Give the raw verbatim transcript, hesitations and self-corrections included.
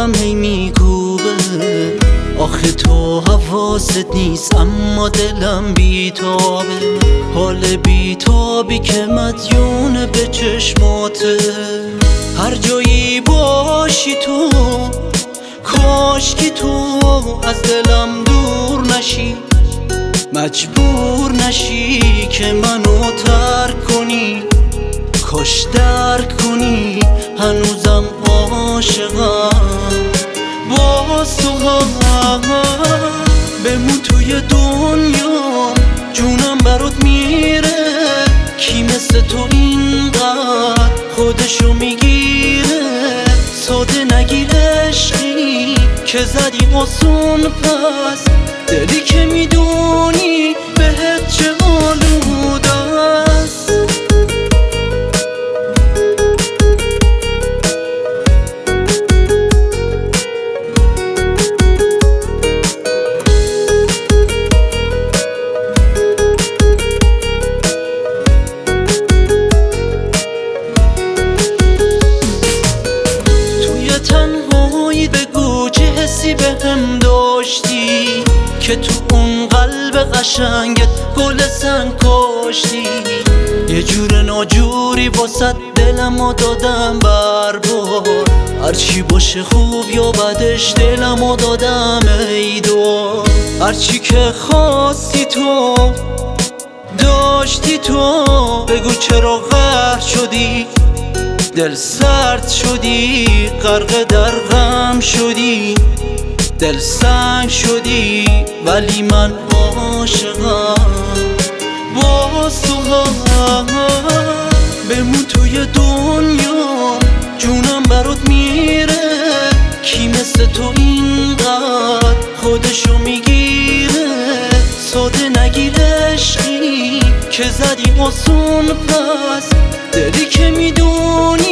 قلبم هی میکوبه، آخه تو حواست نیست اما دلم بیتابه. حال بیتابی که مدیون به چشماته، هر جایی باشی تو کاش که تو از دلم دور نشی، مجبور نشی که منو ترک کنی. کاش درک کنی هنوزم عاشقم باز تو هم. بمون توی دنیا جونم برات میره، کی مثل تو اینقدر خودشو میگیره. ساده نگیر عشقی که زدی آسون، پس دلی که میدونی بهت چه آلوده است. تنهایی بگو چه حسی بهم داشتی که تو اون قلب قشنگت گل سنگ کاشتی. یه جور ناجوری واسه دلمو دادم بربار، هرچی باشه خوب یا بدش دلمو دادم ای دار. هرچی که خواستی تو داشتی تو، بگو چرا قهر شدی، دل سرد شدی، غرق در غم شدی، دل سنگ شدی. ولی من عاشقم باز تو هم. بمون توی دنیا جونم برات میره، کی مثل تو اینقدر خودشو میگیره. ساده نگیر عشقی که زدی آسون، پس دلی که میدونی